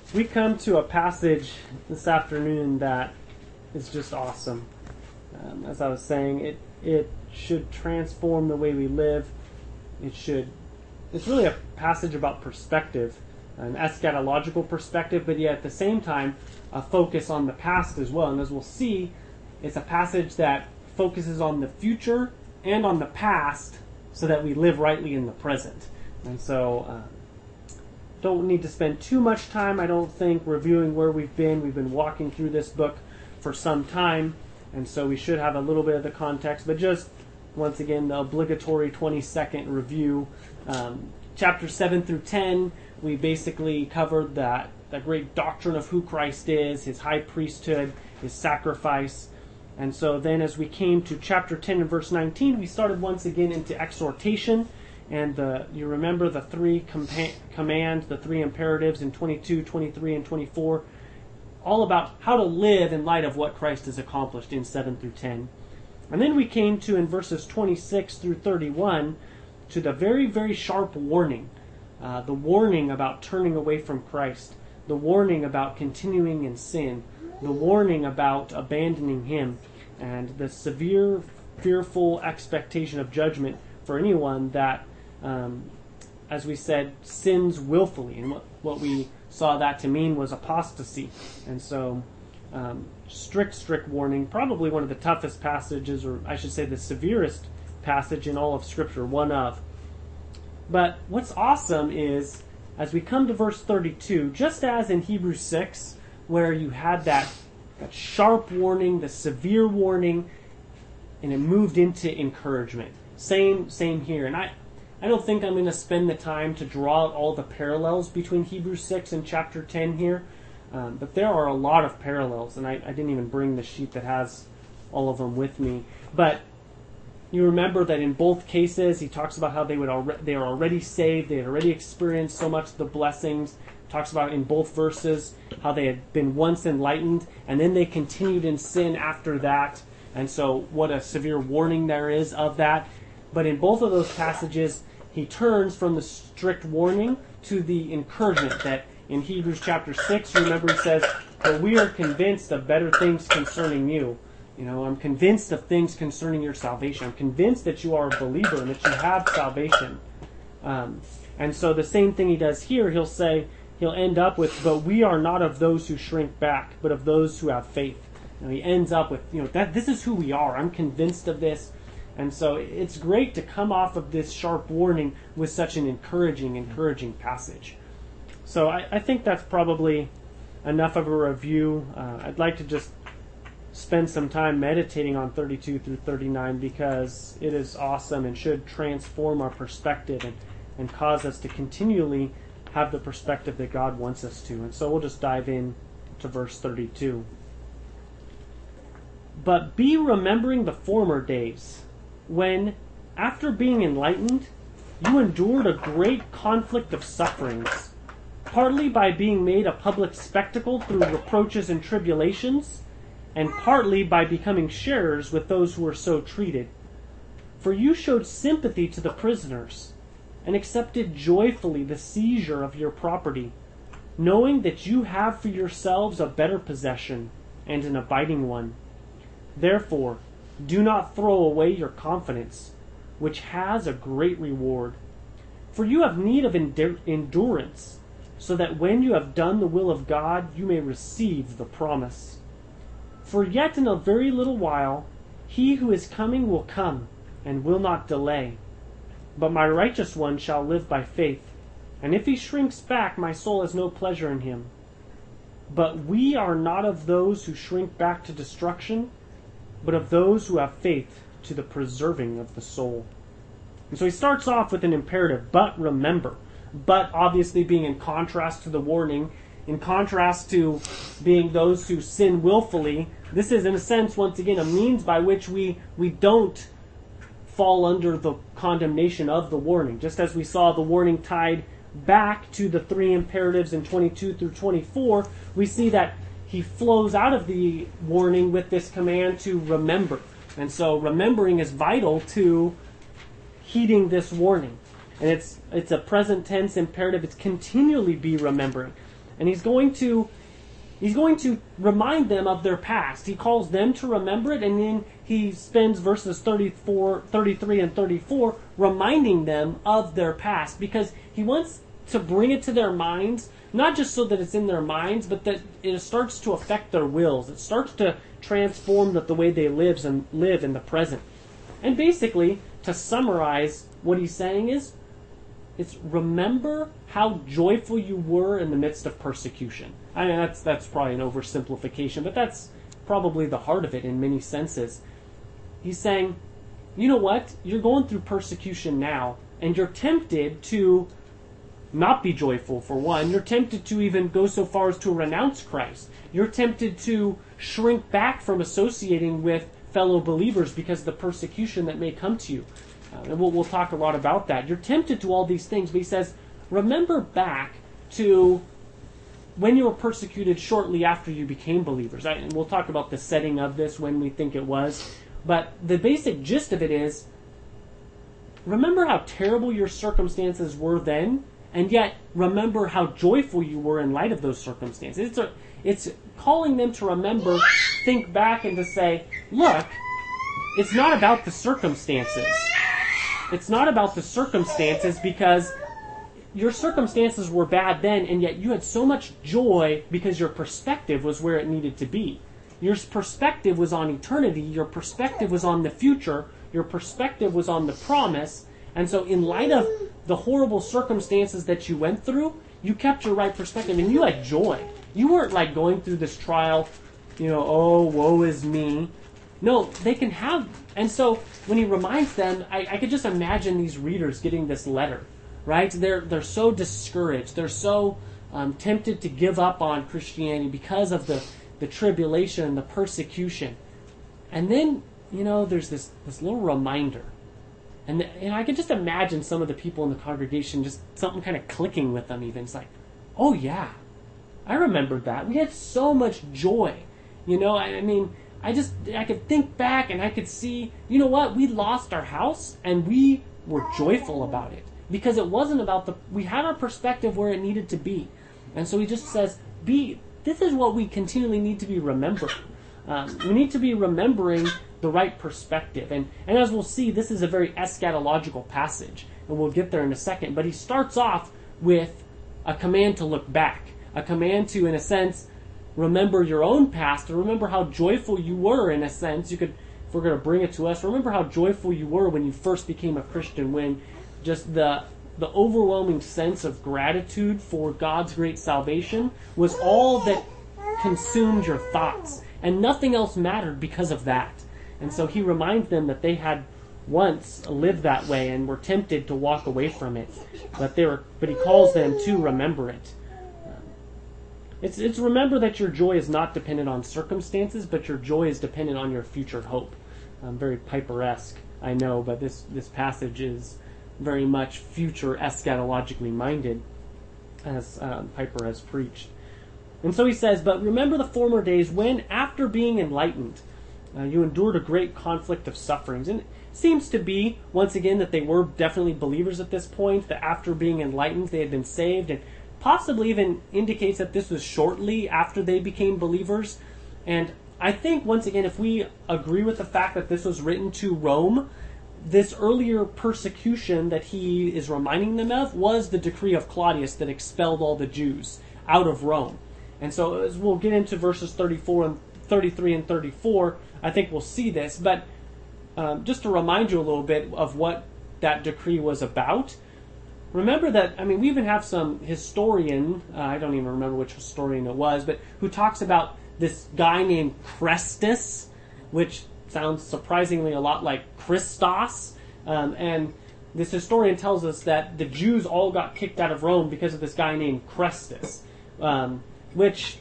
we come to a passage this afternoon that is just awesome. As I was saying, it should transform the way we live. It's really a passage about perspective, an eschatological perspective, but yet at the same time, a focus on the past as well. And as we'll see, it's a passage that focuses on the future and on the past so that we live rightly in the present. And so, don't need to spend too much time, I don't think, reviewing where we've been. We've been walking through this book for some time, and so we should have a little bit of the context, but just, once again, the obligatory 20-second review. Chapter 7 through 10, we basically covered that great doctrine of who Christ is, his high priesthood, his sacrifice. And so then as we came to chapter 10 and verse 19, we started once again into exhortation. And you remember the three commands, the three imperatives in 22, 23, and 24, all about how to live in light of what Christ has accomplished in 7 through 10. And then we came to, in verses 26 through 31, to the very, very sharp warning. The warning about turning away from Christ. The warning about continuing in sin. The warning about abandoning him. And the severe, fearful expectation of judgment for anyone that, as we said, sins willfully. And what we saw that to mean was apostasy. And so, strict warning. Probably one of the toughest passages, or I should say the severest passage in all of Scripture, one of. But what's awesome is, as we come to verse 32, just as in Hebrews 6, where you had that sharp warning, the severe warning, and it moved into encouragement. Same here. And I don't think I'm going to spend the time to draw out all the parallels between Hebrews 6 and chapter 10 here, but there are a lot of parallels, and I didn't even bring the sheet that has all of them with me. But you remember that in both cases, he talks about how they are already saved, they had already experienced so much of the blessings. Talks about in both verses how they had been once enlightened, and then they continued in sin after that. And so what a severe warning there is of that. But in both of those passages, he turns from the strict warning to the encouragement that in Hebrews chapter 6, you remember he says, "For we are convinced of better things concerning you." I'm convinced of things concerning your salvation. I'm convinced that you are a believer and that you have salvation. And so the same thing he does here, he'll end up with, "But we are not of those who shrink back, but of those who have faith." He ends up with, that this is who we are. I'm convinced of this. And so it's great to come off of this sharp warning with such an encouraging passage. So I think that's probably enough of a review. I'd like to just spend some time meditating on 32 through 39 because it is awesome and should transform our perspective and cause us to continually have the perspective that God wants us to. And so we'll just dive in to verse 32. "But be remembering the former days, when, after being enlightened, you endured a great conflict of sufferings, partly by being made a public spectacle through reproaches and tribulations, and partly by becoming sharers with those who were so treated. For you showed sympathy to the prisoners, and accepted joyfully the seizure of your property, knowing that you have for yourselves a better possession, and an abiding one. Therefore, do not throw away your confidence, which has a great reward. For you have need of endurance, so that when you have done the will of God, you may receive the promise. For yet in a very little while, he who is coming will come, and will not delay. But my righteous one shall live by faith, and if he shrinks back, my soul has no pleasure in him. But we are not of those who shrink back to destruction, but of those who have faith to the preserving of the soul." And so he starts off with an imperative, but remember. But obviously being in contrast to the warning, in contrast to being those who sin willfully, this is in a sense, once again, a means by which we don't fall under the condemnation of the warning. Just as we saw the warning tied back to the three imperatives in 22 through 24, we see that he flows out of the warning with this command to remember. And so remembering is vital to heeding this warning. And it's a present tense imperative. It's continually be remembering. And he's going to remind them of their past. He calls them to remember it, and then he spends verses 33 and 34 reminding them of their past, because he wants to bring it to their minds, not just so that it's in their minds, but that it starts to affect their wills. It starts to transform the way they live in the present. And basically, to summarize what he's saying is, it's remember how joyful you were in the midst of persecution. I mean, that's probably an oversimplification, but that's probably the heart of it in many senses. He's saying, you know what? You're going through persecution now, and you're tempted to not be joyful, for one. You're tempted to even go so far as to renounce Christ. You're tempted to shrink back from associating with fellow believers because of the persecution that may come to you. And we'll talk a lot about that. You're tempted to all these things, but he says, remember back to when you were persecuted shortly after you became believers. And we'll talk about the setting of this, when we think it was. But the basic gist of it is, remember how terrible your circumstances were then, and yet remember how joyful you were in light of those circumstances. It's calling them to remember, think back, and to say, look, it's not about the circumstances. It's not about the circumstances, because your circumstances were bad then, and yet you had so much joy because your perspective was where it needed to be. Your perspective was on eternity. Your perspective was on the future. Your perspective was on the promise. And so in light of the horrible circumstances that you went through, you kept your right perspective, and you had joy. You weren't like going through this trial, oh, woe is me. No, they can have... And so when he reminds them, I could just imagine these readers getting this letter, right? They're so discouraged. They're so tempted to give up on Christianity because of the tribulation and the persecution. And then, there's this little reminder. And I can just imagine some of the people in the congregation, just something kind of clicking with them even. It's like, oh yeah, I remembered that. We had so much joy. I could think back and I could see, you know what? We lost our house and we were joyful about it. Because it wasn't about we had our perspective where it needed to be. And so he just says, this is what we continually need to be remembering. We need to be remembering the right perspective. And as we'll see, this is a very eschatological passage. And we'll get there in a second. But he starts off with a command to look back. A command to, in a sense, remember your own past, and remember how joyful you were, in a sense. If we're going to bring it to us, remember how joyful you were when you first became a Christian, when just the overwhelming sense of gratitude for God's great salvation was all that consumed your thoughts, and nothing else mattered because of that. And so he reminds them that they had once lived that way and were tempted to walk away from it, but he calls them to remember it. It's remember that your joy is not dependent on circumstances, but your joy is dependent on your future hope. Very Piper-esque, I know, but this passage is very much future eschatologically minded, as Piper has preached. And so he says, but remember the former days when, after being enlightened, you endured a great conflict of sufferings. And it seems to be, once again, that they were definitely believers at this point, that after being enlightened, they had been saved, and possibly even indicates that this was shortly after they became believers. And I think, once again, if we agree with the fact that this was written to Rome, this earlier persecution that he is reminding them of was the decree of Claudius that expelled all the Jews out of Rome. And so as we'll get into verses 33 and 34, I think we'll see this. But just to remind you a little bit of what that decree was about, remember that, we even have some historian, I don't even remember which historian it was, but who talks about this guy named Chrestus, which sounds surprisingly a lot like Christos. And this historian tells us that the Jews all got kicked out of Rome because of this guy named Chrestus, which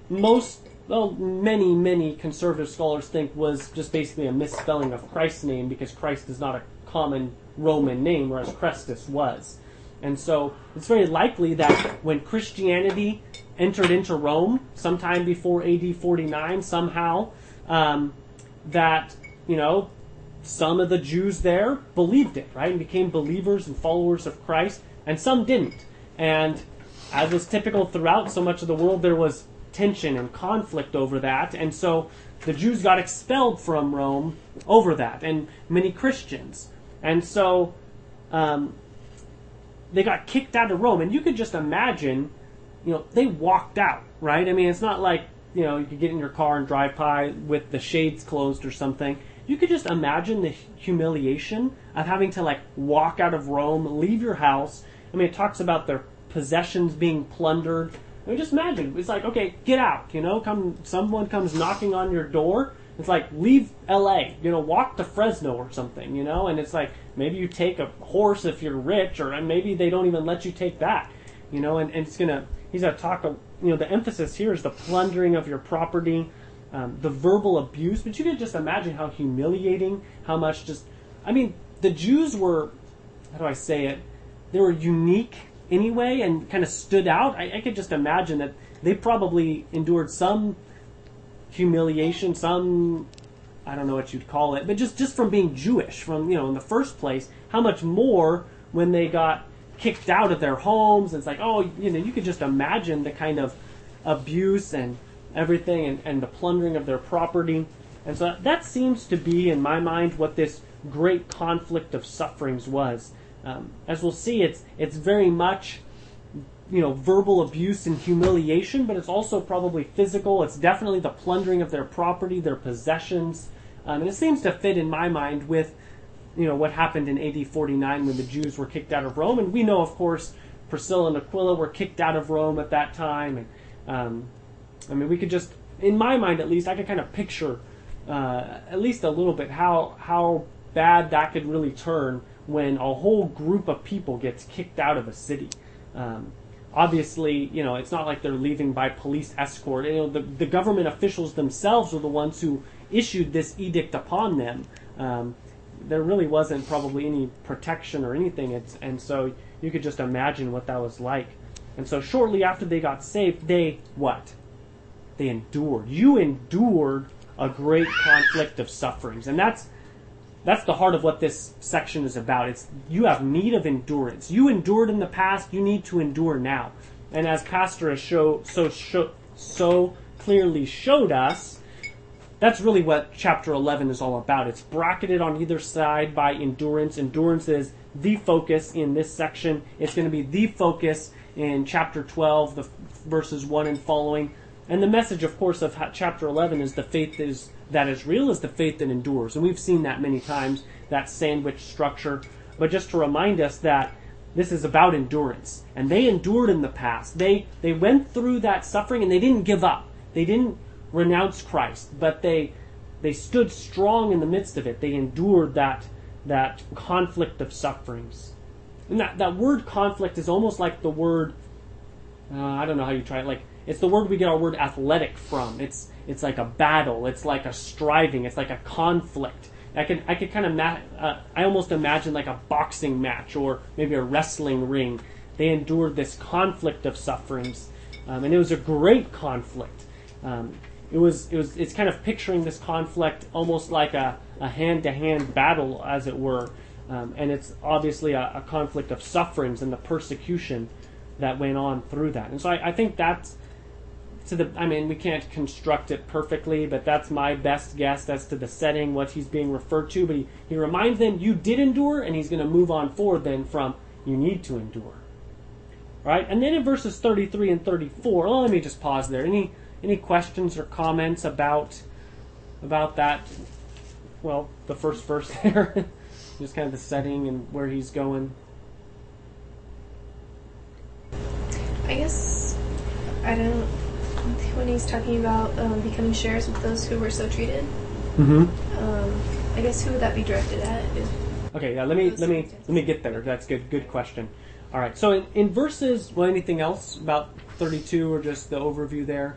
many conservative scholars think was just basically a misspelling of Christ's name, because Christ is not a common Roman name, whereas Chrestus was. And so it's very likely that when Christianity entered into Rome sometime before AD 49, somehow, that, some of the Jews there believed it, right? And became believers and followers of Christ, and some didn't. And as was typical throughout so much of the world, there was tension and conflict over that. And so the Jews got expelled from Rome over that, and many Christians. And so they got kicked out of Rome. And you could just imagine, they walked out, right? I mean, it's not like, you could get in your car and drive by with the shades closed or something. You could just imagine the humiliation of having to walk out of Rome, leave your house. I mean, it talks about their possessions being plundered. I mean, just imagine. It's like, okay, get out. Someone comes knocking on your door. It's like, leave L.A. Walk to Fresno or something. And it's like, maybe you take a horse if you're rich, or maybe they don't even let you take that. And he's gonna talk. The emphasis here is the plundering of your property, the verbal abuse. But you can just imagine how humiliating, how much the Jews were, how do I say it? They were unique anyway and kind of stood out. I could just imagine that they probably endured some humiliation, some, I don't know what you'd call it, but just from being Jewish, from, in the first place, how much more when they got kicked out of their homes. It's like, you could just imagine the kind of abuse and everything and the plundering of their property. And so that seems to be, in my mind, what this great conflict of sufferings was. As we'll see, it's very much, verbal abuse and humiliation, but it's also probably physical. It's definitely the plundering of their property, their possessions. And it seems to fit, in my mind, with, what happened in AD 49 when the Jews were kicked out of Rome. And we know, of course, Priscilla and Aquila were kicked out of Rome at that time. And we could just, in my mind at least, I could kind of picture at least a little bit how bad that could really turn when a whole group of people gets kicked out of a city. Obviously, it's not like they're leaving by police escort. The government officials themselves were the ones who issued this edict upon them. There really wasn't probably any protection or anything, and so you could just imagine what that was like. And so shortly after they got saved, they endured. You endured a great conflict of sufferings, and that's the heart of what this section is about. It's you have need of endurance. You endured in the past, you need to endure now. And as Pastor has so clearly showed us, that's really what chapter 11 is all about. It's bracketed on either side by endurance. Endurance is the focus in this section. It's going to be the focus in chapter 12, the verses 1 and following. And the message, of course, of chapter 11 is the faith that is real is the faith that endures. And we've seen that many times, that sandwich structure. But just to remind us that this is about endurance. And they endured in the past. They went through that suffering and they didn't give up. They didn't renounce Christ, but they stood strong in the midst of it. They endured that conflict of sufferings. And that word conflict is almost like the word, I don't know how you try it, it's the word we get our word athletic from. It's like a battle. It's like a striving. It's like a conflict. I could kind of I almost imagine like a boxing match or maybe a wrestling ring. They endured this conflict of sufferings, and it was a great conflict. It's kind of picturing this conflict almost like a hand-to-hand battle, as it were, and it's obviously a conflict of sufferings and the persecution that went on through that. And so I think that's we can't construct it perfectly, but that's my best guess as to the setting, what he's being referred to. But he reminds them, you did endure, and he's going to move on forward then from, you need to endure. Right? And then in verses 33 and 34, let me just pause there. Any questions or comments about that? Well, the first verse there, just kind of the setting and where he's going. I guess, I don't, when he's talking about becoming sharers with those who were so treated, I guess who would that be directed at? Okay, yeah, let me get there. That's good question. All right, so in verses, anything else about 32 or just the overview there?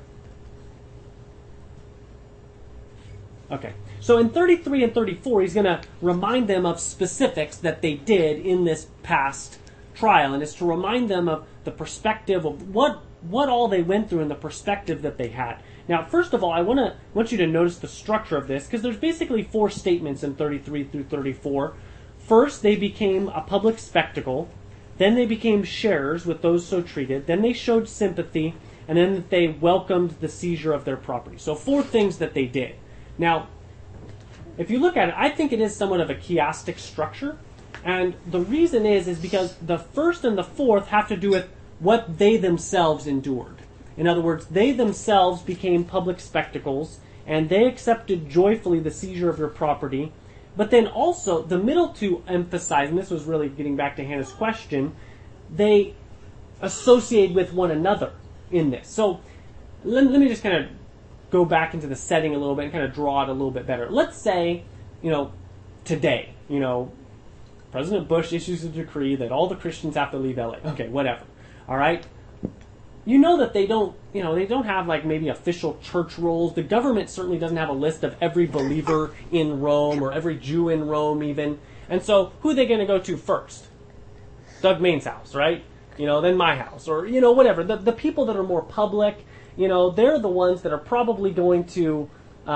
Okay, so in 33 and 34, he's going to remind them of specifics that they did in this past trial, and it's to remind them of the perspective of what all they went through and the perspective that they had. Now, first of all, I want you to notice the structure of this, because there's basically 4 statements in 33 through 34. First, they became a public spectacle. Then they became sharers with those so treated. Then they showed sympathy. And then they welcomed the seizure of their property. So 4 things that they did. Now, if you look at it, I think it is somewhat of a chiastic structure. And the reason is because the first and the fourth have to do with what they themselves endured. In other words, they themselves became public spectacles, and they accepted joyfully the seizure of their property. But then also, the middle two emphasize, and this was really getting back to Hannah's question, they associate with one another in this. So let me just kind of go back into the setting a little bit and kind of draw it a little bit better. Let's say, today, President Bush issues a decree that all the Christians have to leave LA. Okay, whatever. All right? You know that they don't have like maybe official church rolls. The government certainly doesn't have a list of every believer in Rome or every Jew in Rome even. And so who are they going to go to first? Doug Main's house, right? Then my house, or, whatever. The people that are more public, they're the ones that are probably going to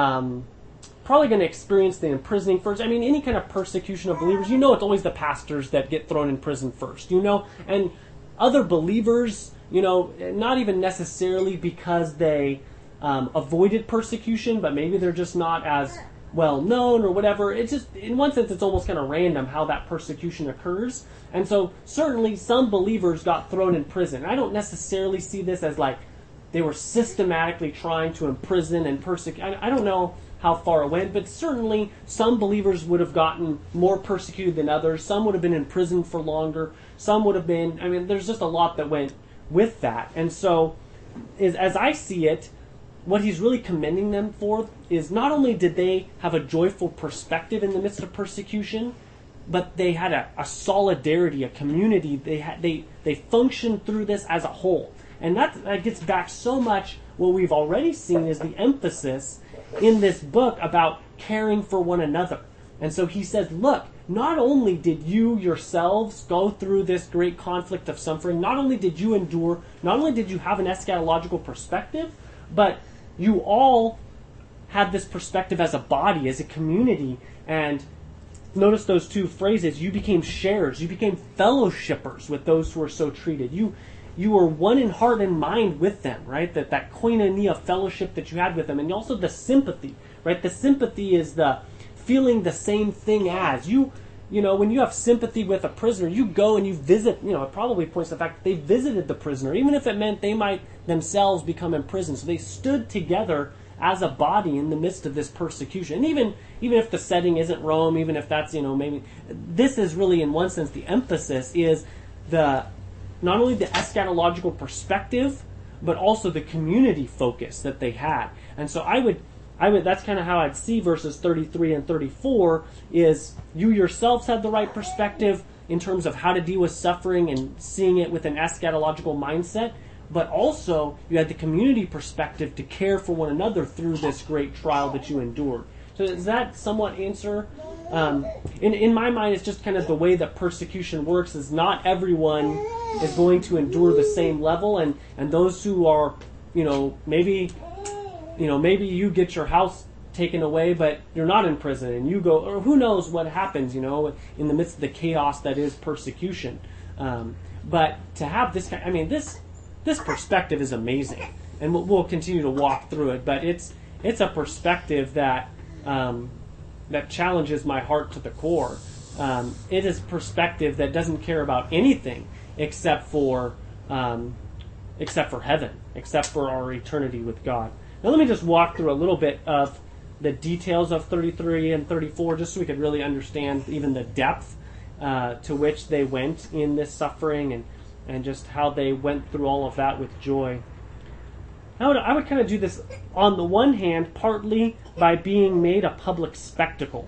experience the imprisoning first. I mean, any kind of persecution of believers, it's always the pastors that get thrown in prison first, and other believers, not even necessarily because they avoided persecution, but maybe they're just not as well known or whatever. It's just, in one sense, it's almost kind of random how that persecution occurs. And so certainly some believers got thrown in prison. I don't necessarily see this as like they were systematically trying to imprison and persecute. I don't know how far it went, but certainly some believers would have gotten more persecuted than others. Some would have been in prison for longer. Some would have been, there's just a lot that went with that. And so as I see it, what he's really commending them for is not only did they have a joyful perspective in the midst of persecution, but they had a solidarity, a community. They functioned through this as a whole. And that gets back so much what we've already seen is the emphasis in this book about caring for one another. And so he says, look, not only did you yourselves go through this great conflict of suffering, not only did you endure, not only did you have an eschatological perspective, but you all had this perspective as a body, as a community. And notice those 2 phrases. You became sharers. You became fellowshippers with those who are so treated. You were one in heart and mind with them, right? That koinonia fellowship that you had with them. And also the sympathy, right? The sympathy is the feeling the same thing as. When you have sympathy with a prisoner, you go and you visit, it probably points to the fact that they visited the prisoner, even if it meant they might themselves become imprisoned. So they stood together as a body in the midst of this persecution. And even if the setting isn't Rome, even if that's, maybe, this is really, in one sense, the emphasis is not only the eschatological perspective, but also the community focus that they had. And so I would that's kind of how I'd see verses 33 and 34 is you yourselves had the right perspective in terms of how to deal with suffering and seeing it with an eschatological mindset, but also you had the community perspective to care for one another through this great trial that you endured. So does that somewhat answer? In my mind, it's just kind of the way that persecution works is not everyone is going to endure the same level, and those who are, maybe you get your house taken away, but you're not in prison, and you go, or who knows what happens, in the midst of the chaos that is persecution. But to have this kind, this perspective is amazing, and we'll continue to walk through it. But it's a perspective that challenges my heart to the core. It is perspective that doesn't care about anything except for heaven, except for our eternity with God. Now let me just walk through a little bit of the details of 33 and 34, just so we could really understand even the depth to which they went in this suffering and just how they went through all of that with joy. I would kind of do this on the one hand, partly by being made a public spectacle.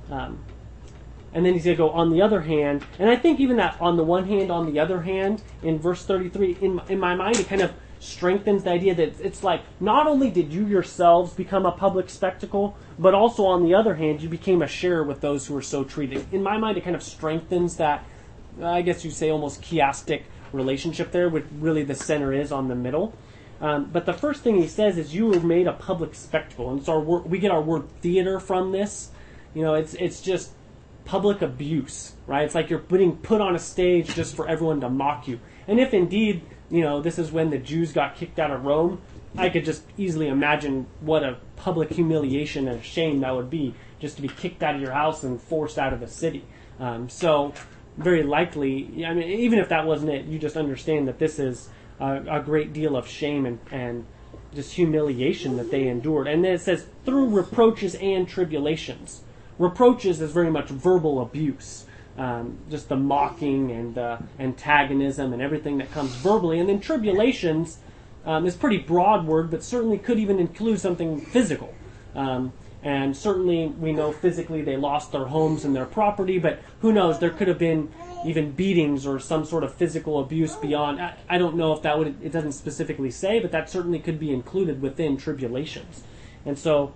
And then he's going to go on the other hand. And I think even that on the one hand, on the other hand, in verse 33, in my mind, it kind of strengthens the idea that it's like, not only did you yourselves become a public spectacle, but also on the other hand, you became a sharer with those who were so treated. In my mind, it kind of strengthens that, I guess you'd say almost chiastic relationship there, which really the center is on the middle. But the first thing he says is you were made a public spectacle. And so we get our word theater from this. It's just public abuse, right? It's like you're being put on a stage just for everyone to mock you. And if indeed, this is when the Jews got kicked out of Rome, I could just easily imagine what a public humiliation and a shame that would be, just to be kicked out of your house and forced out of the city. So very likely, even if that wasn't it, you just understand that this is a great deal of shame and just humiliation that they endured. And then it says, through reproaches and tribulations. Reproaches is very much verbal abuse. Just the mocking and the antagonism and everything that comes verbally. And then tribulations is a pretty broad word, but certainly could even include something physical. And certainly we know physically they lost their homes and their property, but who knows, there could have been even beatings or some sort of physical abuse beyond. I don't know if it doesn't specifically say, but that certainly could be included within tribulations. And so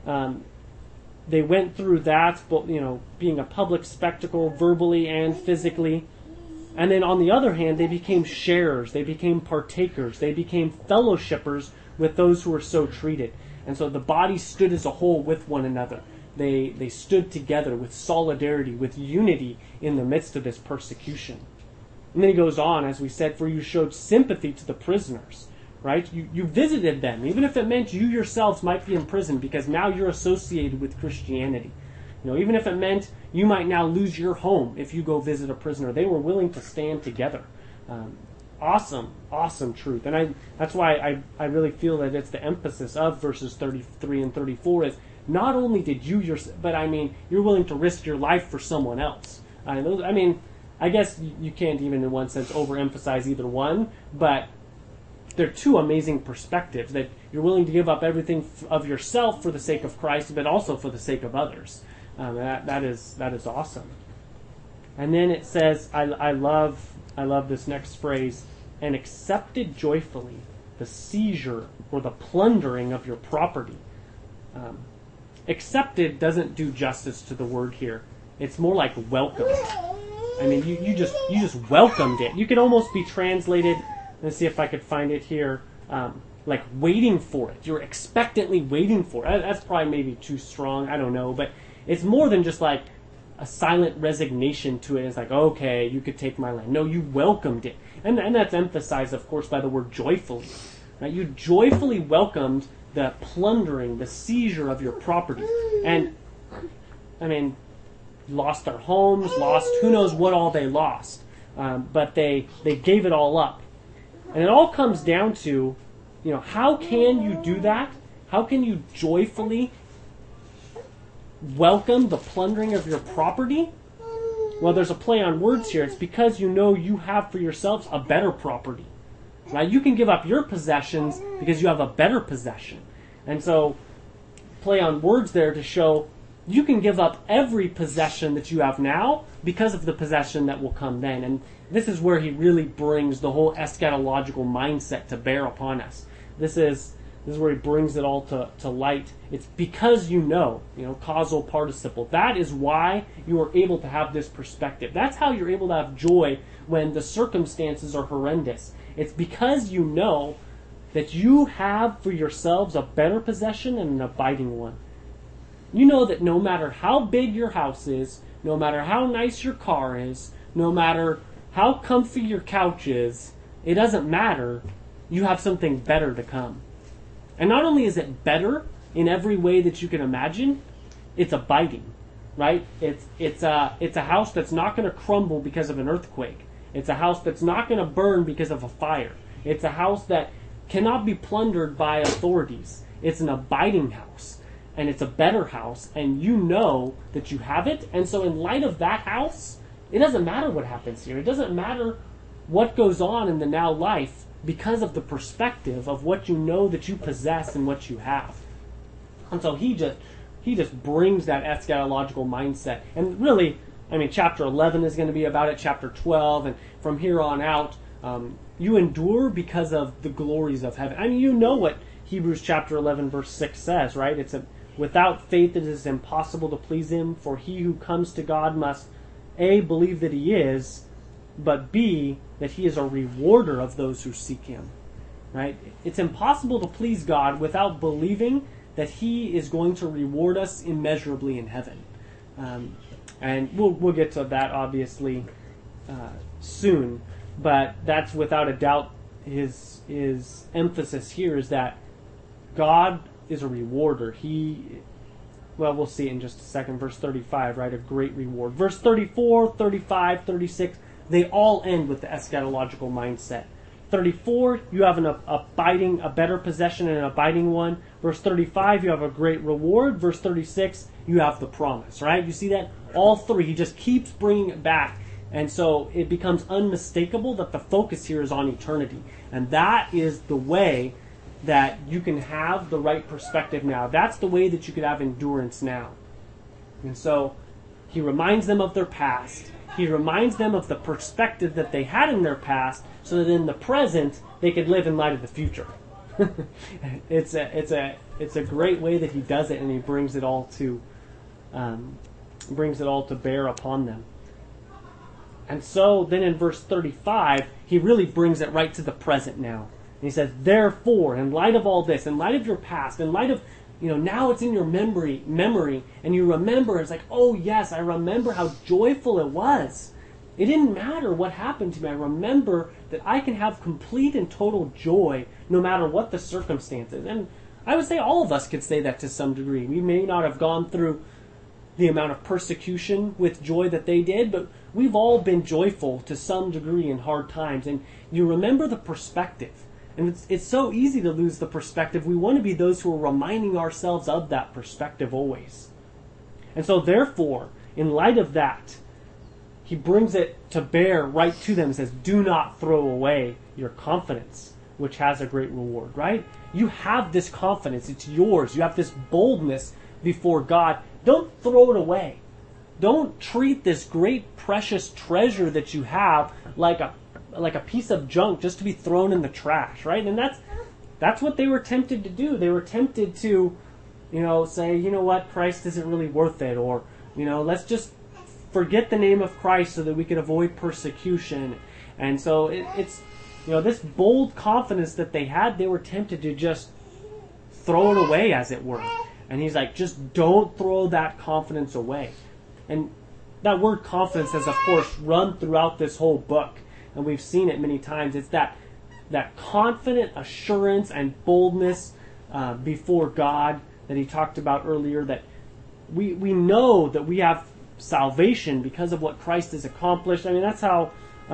they went through that, being a public spectacle verbally and physically. And then on the other hand, they became sharers, they became partakers, they became fellowshippers with those who were so treated. And so the body stood as a whole with one another. They stood together with solidarity, with unity in the midst of this persecution. And then he goes on, as we said, for you showed sympathy to the prisoners, right? You visited them, even if it meant you yourselves might be in prison because now you're associated with Christianity. Even if it meant you might now lose your home if you go visit a prisoner. They were willing to stand together. Awesome truth. And that's why I really feel that it's the emphasis of verses 33 and 34 is not only did but you're willing to risk your life for someone else. I guess you can't even in one sense overemphasize either one, but they're two amazing perspectives, that you're willing to give up everything of yourself for the sake of Christ, but also for the sake of others. That is awesome. And then it says, I love this next phrase, and accepted joyfully the seizure or the plundering of your property. Accepted doesn't do justice to the word here. It's more like welcome. You just welcomed it. You could almost be translated, let's see if I could find it here, like waiting for it. You're expectantly waiting for it. That's probably maybe too strong, I don't know, but it's more than just like a silent resignation to it. It's like, okay, you could take my land. No, you welcomed it. And that's emphasized, of course, by the word joyfully. Right? You joyfully welcomed the plundering, the seizure of your property. And, lost their homes, lost who knows what all they lost. But they gave it all up. And it all comes down to, how can you do that? How can you joyfully welcome the plundering of your property? Well, there's a play on words here. It's because you have for yourselves a better property. Right? You can give up your possessions because you have a better possession. And so, play on words there to show you can give up every possession that you have now because of the possession that will come then. And this is where he really brings the whole eschatological mindset to bear upon us. This is where he brings it all to light. It's because causal participle. That is why you are able to have this perspective. That's how you're able to have joy when the circumstances are horrendous. It's because you know that you have for yourselves a better possession and an abiding one. You know that no matter how big your house is, no matter how nice your car is, no matter how comfy your couch is, it doesn't matter. You have something better to come. And not only is it better in every way that you can imagine, it's abiding, right? It's a house that's not going to crumble because of an earthquake. It's a house that's not going to burn because of a fire. It's a house that cannot be plundered by authorities. It's an abiding house, and it's a better house, and you know that you have it. And so in light of that house, it doesn't matter what happens here. It doesn't matter what goes on in the now life, because of the perspective of what you know that you possess and what you have. And so he just brings that eschatological mindset. And really, chapter 11 is going to be about it, chapter 12, and from here on out, you endure because of the glories of heaven. You know what Hebrews chapter 11 verse 6 says, right? Without faith it is impossible to please him, for he who comes to God must A, believe that he is, but B, that he is a rewarder of those who seek him. Right? It's impossible to please God without believing that he is going to reward us immeasurably in heaven. And we'll get to that obviously soon, but that's without a doubt his emphasis here is that God is a rewarder. We'll see it in just a second. Verse 35, right? A great reward. Verse 34, 35, 36, they all end with the eschatological mindset. 34, you have a better possession and an abiding one. Verse 35, you have a great reward. Verse 36, you have the promise, right? You see that? All three, he just keeps bringing it back. And so it becomes unmistakable that the focus here is on eternity. And that is the way that you can have the right perspective now. That's the way that you could have endurance now. And so he reminds them of their past. He reminds them of the perspective that they had in their past, so that in the present they could live in light of the future. It's a great way that he does it, and he brings it all to bear upon them. And so then in verse 35, he really brings it right to the present now. And he says, therefore, in light of all this, in light of your past, in light of, now it's in your memory, and you remember, it's like, oh yes, I remember how joyful it was. It didn't matter what happened to me. I remember that I can have complete and total joy no matter what the circumstances. And I would say all of us could say that to some degree. We may not have gone through the amount of persecution with joy that they did, but we've all been joyful to some degree in hard times. And you remember the perspective. And it's so easy to lose the perspective. We want to be those who are reminding ourselves of that perspective always. And so therefore, in light of that, he brings it to bear right to them and says, do not throw away your confidence, which has a great reward, right? You have this confidence. It's yours. You have this boldness before God. Don't throw it away. Don't treat this great precious treasure that you have like a piece of junk just to be thrown in the trash, right? And that's what they were tempted to do. They were tempted to, say, you know what, Christ isn't really worth it, or, let's just forget the name of Christ so that we can avoid persecution. And so it's this bold confidence that they had, they were tempted to just throw it away, as it were. And he's like, just don't throw that confidence away. And that word confidence has, of course, run throughout this whole book. And we've seen it many times. It's that confident assurance and boldness before God that he talked about earlier, that we know that we have salvation because of what Christ has accomplished. I mean, that's how,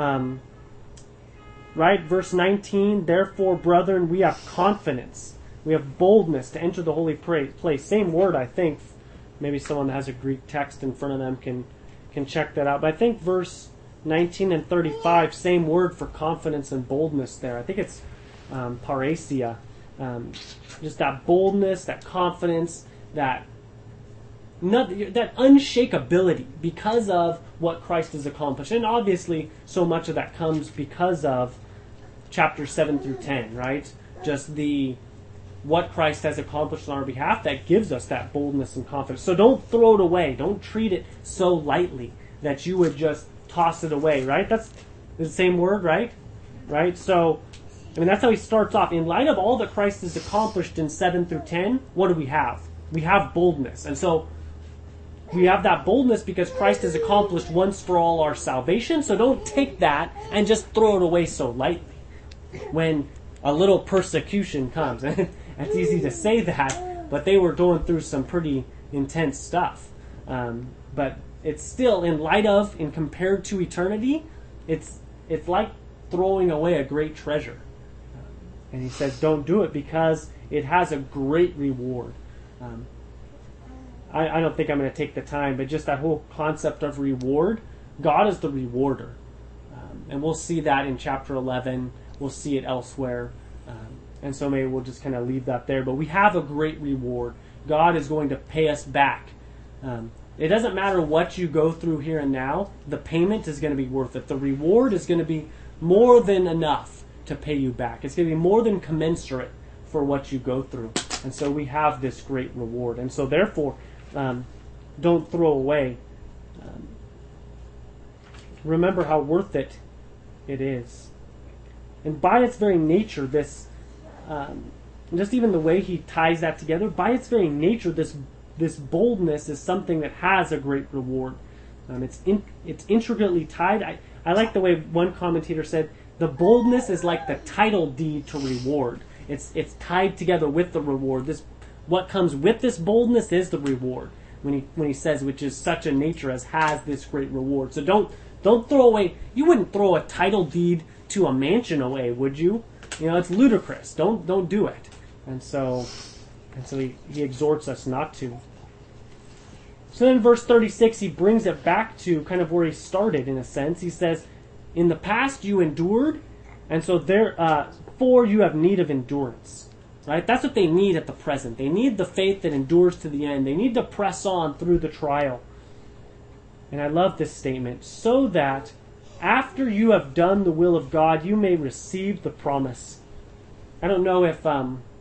right? Verse 19, therefore, brethren, we have confidence. We have boldness to enter the holy place. Same word, I think. Maybe someone that has a Greek text in front of them can check that out. But I think verse 19 and 35, same word for confidence and boldness there. I think it's parasia. Just that boldness, that confidence, that unshakability because of what Christ has accomplished. And obviously, so much of that comes because of chapters 7 through 10, right? Just what Christ has accomplished on our behalf that gives us that boldness and confidence. So don't throw it away. Don't treat it so lightly that you would just toss it away, right? That's the same word, right? Right? So, that's how he starts off. In light of all that Christ has accomplished in 7 through 10, what do we have? We have boldness. And so, we have that boldness because Christ has accomplished once for all our salvation. So don't take that and just throw it away so lightly when a little persecution comes. It's easy to say that, but they were going through some pretty intense stuff. But it's still, in compared to eternity, it's like throwing away a great treasure. And he says, don't do it because it has a great reward. I don't think I'm going to take the time, but just that whole concept of reward, God is the rewarder. And we'll see that in chapter 11. We'll see it elsewhere. And so maybe we'll just kind of leave that there. But we have a great reward. God is going to pay us back. It doesn't matter what you go through here and now. The payment is going to be worth it. The reward is going to be more than enough to pay you back. It's going to be more than commensurate for what you go through. And so we have this great reward. And so therefore, don't throw away. Remember how worth it is. And by its very nature, this, just even the way he ties that together, by its very nature, this boldness is something that has a great reward. It's intricately tied. I like the way one commentator said, the boldness is like the title deed to reward. It's tied together with the reward. What comes with this boldness is the reward. When he says, which is such a nature as has this great reward. So don't throw away. You wouldn't throw a title deed to a mansion away, would you? It's ludicrous. Don't do it. And so he exhorts us not to. So then in verse 36, he brings it back to kind of where he started, in a sense. He says, in the past you endured, and so therefore you have need of endurance. Right? That's what they need at the present. They need the faith that endures to the end. They need to press on through the trial. And I love this statement. So that after you have done the will of God, you may receive the promise. I don't know if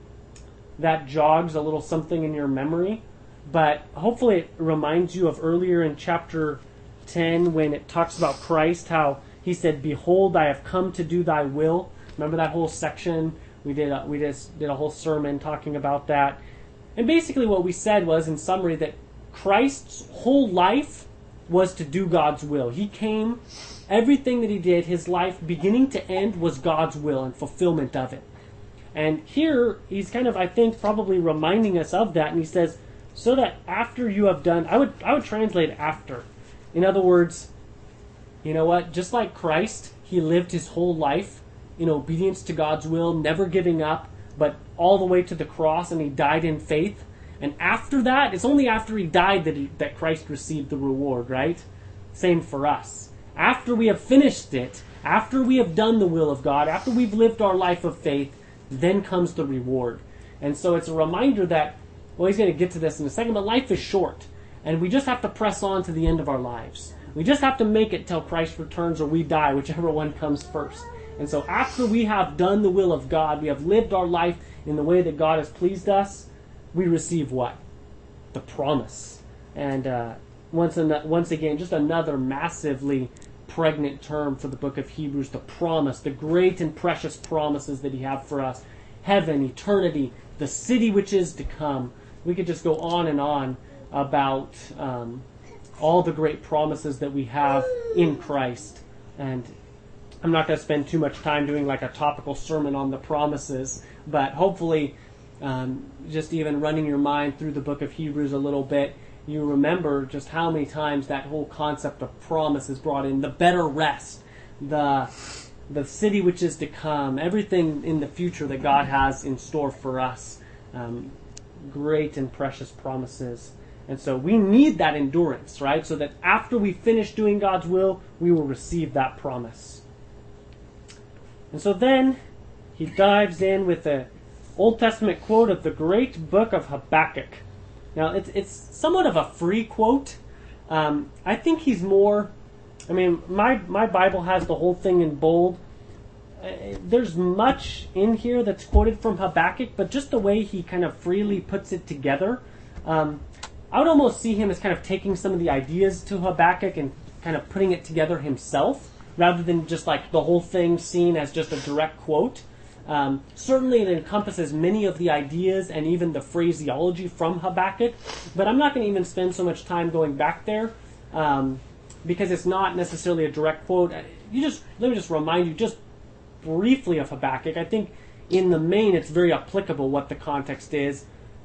that jogs a little something in your memory, but hopefully it reminds you of earlier in chapter 10 when it talks about Christ, how he said, "Behold, I have come to do thy will." Remember that whole section? We just did a whole sermon talking about that. And basically what we said was, in summary, that Christ's whole life was to do God's will. He came, everything that he did, his life, beginning to end, was God's will and fulfillment of it. And here, he's kind of, I think, probably reminding us of that. And he says, so that after you have done, I would translate after. In other words, you know what? Just like Christ, he lived his whole life in obedience to God's will, never giving up, but all the way to the cross, and he died in faith. And after that, it's only after he died that Christ received the reward, right? Same for us. After we have finished it, after we have done the will of God, after we've lived our life of faith, then comes the reward. And so it's a reminder that, well, he's going to get to this in a second, but life is short. And we just have to press on to the end of our lives. We just have to make it till Christ returns or we die, whichever one comes first. And so after we have done the will of God, we have lived our life in the way that God has pleased us, we receive what? The promise. And once again, just another massively pregnant term for the book of Hebrews, the promise, the great and precious promises that he has for us. Heaven, eternity, the city which is to come. We could just go on and on about all the great promises that we have in Christ. And I'm not going to spend too much time doing like a topical sermon on the promises, but hopefully just even running your mind through the book of Hebrews a little bit, you remember just how many times that whole concept of promise is brought in. The better rest, the city which is to come, everything in the future that God has in store for us. Great and precious promises. And so we need that endurance, right? So that after we finish doing God's will, we will receive that promise. And so then he dives in with an Old Testament quote of the great book of Habakkuk. Now, it's somewhat of a free quote. I think he's more... I mean, my Bible has the whole thing in bold. There's much in here that's quoted from Habakkuk, but just the way he kind of freely puts it together, I would almost see him as kind of taking some of the ideas to Habakkuk and kind of putting it together himself, rather than just like the whole thing seen as just a direct quote. Certainly it encompasses many of the ideas and even the phraseology from Habakkuk, but I'm not going to even spend so much time going back there because it's not necessarily a direct quote. Let me just remind you just briefly of Habakkuk. I think in the main it's very applicable what the context is.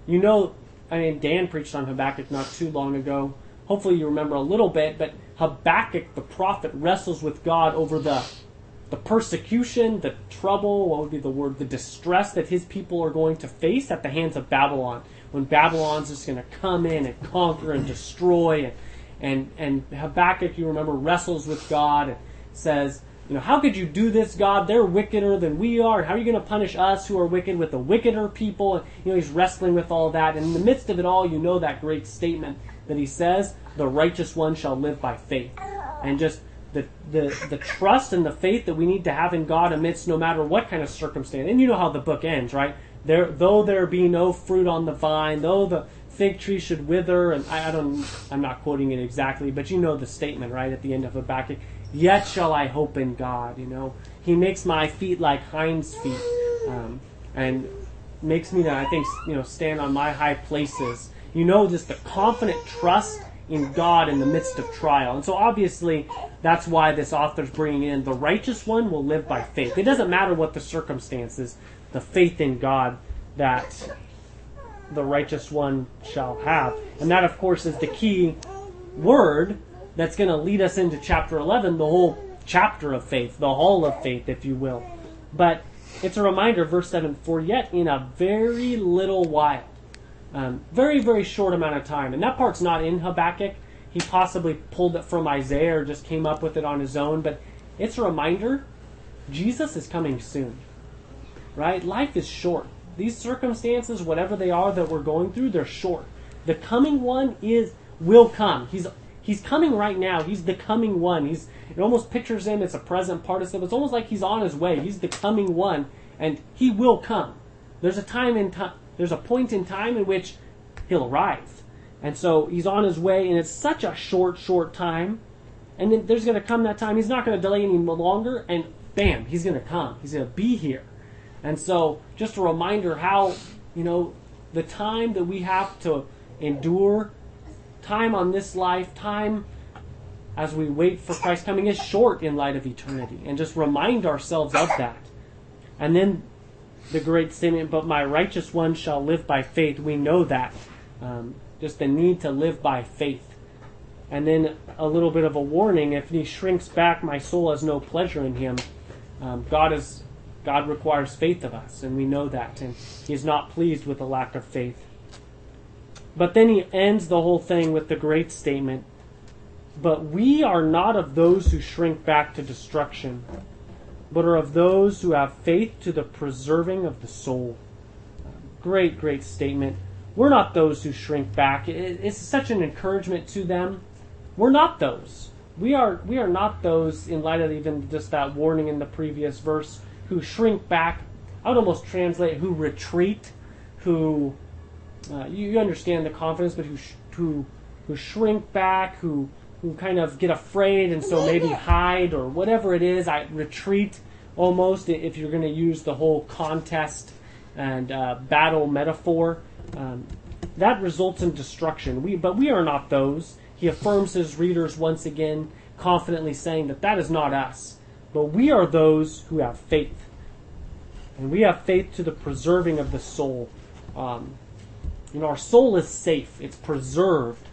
Dan preached on Habakkuk not too long ago. Hopefully you remember a little bit, but Habakkuk, the prophet, wrestles with God over the persecution, the trouble, what would be the word, the distress that his people are going to face at the hands of Babylon. When Babylon's just going to come in and conquer and destroy. And Habakkuk, you remember, wrestles with God and says, how could you do this, God? They're wickeder than we are. How are you going to punish us who are wicked with the wickeder people? And, he's wrestling with all that. And in the midst of it all, that great statement that he says, the righteous one shall live by faith. And just the trust and the faith that we need to have in God amidst no matter what kind of circumstance. And you know how the book ends, right? Though there be no fruit on the vine, though the fig tree should wither, and I'm not quoting it exactly, but you know the statement, right, at the end of Habakkuk. Yet shall I hope in God, He makes my feet like hinds' feet, and makes me, I think, stand on my high places. Just the confident trust in God in the midst of trial. And so obviously that's why this author's bringing in the righteous one will live by faith. It doesn't matter what the circumstances, the faith in God that the righteous one shall have. And that, of course, is the key word that's going to lead us into chapter 11, the whole chapter of faith, the hall of faith, if you will. But it's a reminder, verse 7, for yet in a very little while, very, very short amount of time. And that part's not in Habakkuk. He possibly pulled it from Isaiah or just came up with it on his own. But it's a reminder, Jesus is coming soon. Right? Life is short. These circumstances, whatever they are that we're going through, they're short. The coming one will come. He's coming right now. He's the coming one. It almost pictures him, it's a present participle. It's almost like he's on his way. He's the coming one, and he will come. There's a point in time in which he'll arrive. And so he's on his way, and it's such a short time. And then there's going to come that time. He's not going to delay any longer, and bam, he's going to come. He's going to be here. And so just a reminder how, the time that we have to endure, time on this life, time as we wait for Christ's coming is short in light of eternity. And just remind ourselves of that. And then the great statement, but my righteous one shall live by faith. We know that. Just the need to live by faith. And then a little bit of a warning, if he shrinks back, my soul has no pleasure in him. God requires faith of us, and we know that. And he is not pleased with a lack of faith. But then he ends the whole thing with the great statement, but we are not of those who shrink back to destruction, but are of those who have faith to the preserving of the soul. Great, great statement. We're not those who shrink back. It's such an encouragement to them. We're not those. We are not those, in light of even just that warning in the previous verse, who shrink back. I would almost translate who retreat, who you understand the confidence, but who shrink back, who kind of get afraid and so maybe hide or whatever it is. I retreat almost, if you're going to use the whole contest and battle metaphor. That results in destruction. But we are not those. He affirms his readers once again, confidently saying that is not us. But we are those who have faith. And we have faith to the preserving of the soul. Our soul is safe. It's preserved.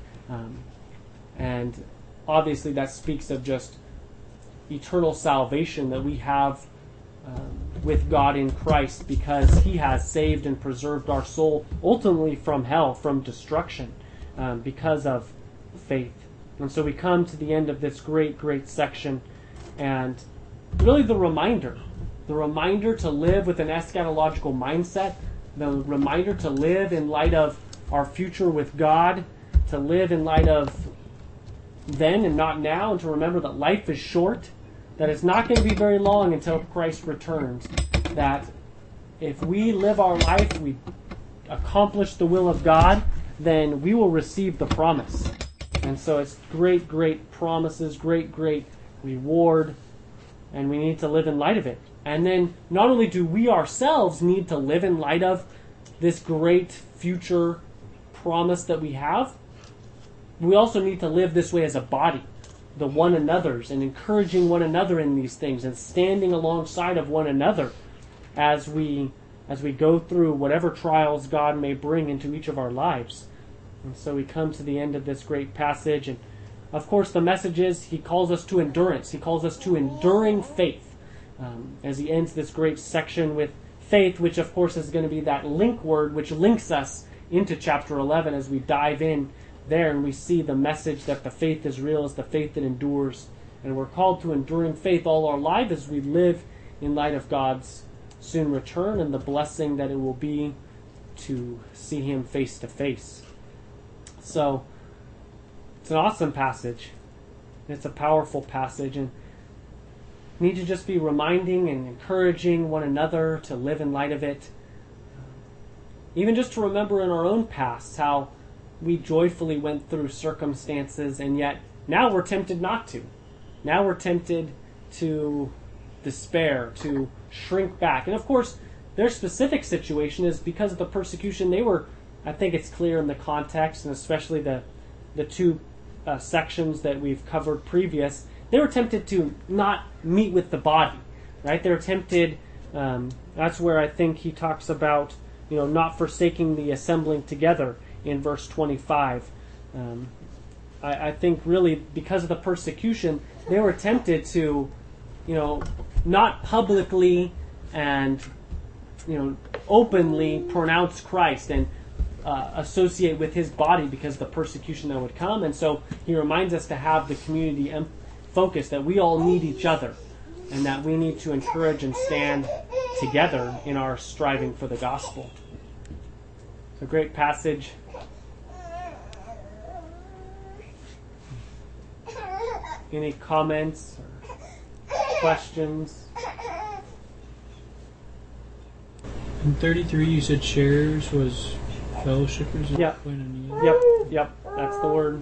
And obviously that speaks of just eternal salvation that we have with God in Christ, because he has saved and preserved our soul ultimately from hell, from destruction, because of faith. And so we come to the end of this great, great section, and really the reminder to live with an eschatological mindset, the reminder to live in light of our future with God, to live in light of then and not now, and to remember that life is short, that it's not going to be very long until Christ returns, that if we live our life, we accomplish the will of God, then we will receive the promise. And so it's great, great promises, great, great reward, and we need to live in light of it. And then not only do we ourselves need to live in light of this great future promise that we have, we also need to live this way as a body, the one another's, and encouraging one another in these things, and standing alongside of one another as we go through whatever trials God may bring into each of our lives. And so we come to the end of this great passage, and of course the message is he calls us to endurance. He calls us to enduring faith, as he ends this great section with faith, which of course is going to be that link word which links us into chapter 11 as we dive in there and we see the message that the faith is real, is the faith that endures. And we're called to enduring faith all our life as we live in light of God's soon return and the blessing that it will be to see him face to face. So it's an awesome passage. It's a powerful passage, and we need to just be reminding and encouraging one another to live in light of it. Even just to remember in our own past how we joyfully went through circumstances, and yet now we're tempted not to. Now we're tempted to despair, to shrink back. And of course, their specific situation is because of the persecution they were, I think it's clear in the context, and especially the two sections that we've covered previous, they were tempted to not meet with the body, right? They were tempted. That's where I think he talks about, not forsaking the assembling together in verse 25. I think really because of the persecution, they were tempted to, not publicly and, openly pronounce Christ and associate with his body because of the persecution that would come. And so he reminds us to have the community focus, that we all need each other and that we need to encourage and stand together in our striving for the gospel. It's a great passage. Any comments or questions? In 33, you said shares was fellowshippers? Yep. Yep. That's the word.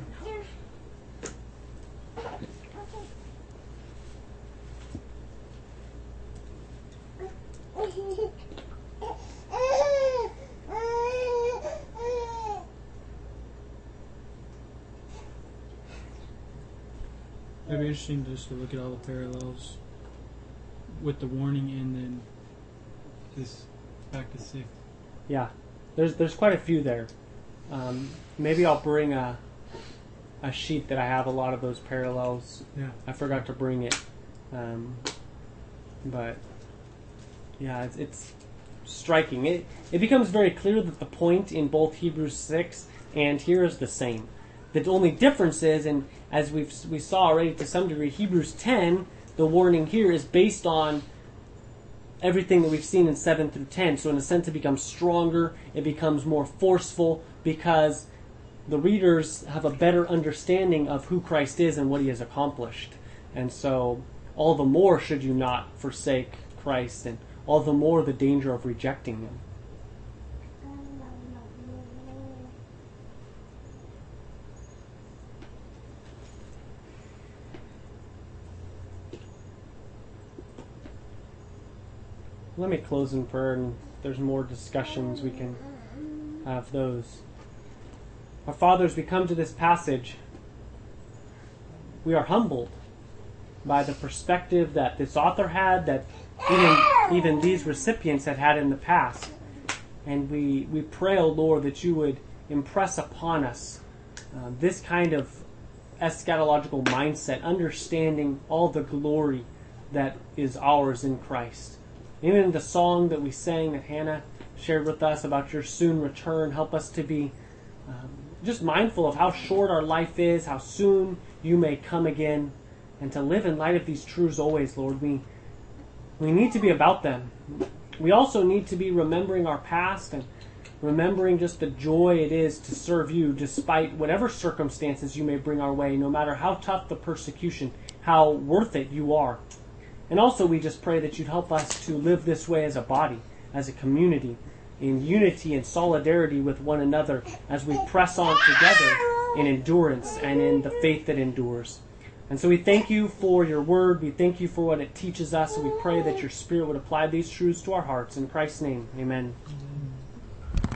It'd be interesting just to look at all the parallels with the warning and then this back to 6. Yeah, there's quite a few there. Maybe I'll bring a sheet that I have a lot of those parallels. Yeah. I forgot to bring it, but yeah, it's striking. It becomes very clear that the point in both Hebrews 6 and here is the same. The only difference is, and as we saw already to some degree, Hebrews 10, the warning here is based on everything that we've seen in 7 through 10. So in a sense, it becomes stronger, it becomes more forceful, because the readers have a better understanding of who Christ is and what he has accomplished. And so all the more should you not forsake Christ, and all the more the danger of rejecting him. Let me close in prayer, and if there's more discussions, we can have those. Our Father, as we come to this passage, we are humbled by the perspective that this author had, that even these recipients had in the past. And we pray, O Lord, that you would impress upon us this kind of eschatological mindset, understanding all the glory that is ours in Christ. Even the song that we sang that Hannah shared with us about your soon return, help us to be just mindful of how short our life is, how soon you may come again, and to live in light of these truths always, Lord. We need to be about them. We also need to be remembering our past and remembering just the joy it is to serve you despite whatever circumstances you may bring our way, no matter how tough the persecution, how worth it you are. And also we just pray that you'd help us to live this way as a body, as a community, in unity and solidarity with one another as we press on together in endurance and in the faith that endures. And so we thank you for your word. We thank you for what it teaches us. And we pray that your Spirit would apply these truths to our hearts. In Christ's name, amen.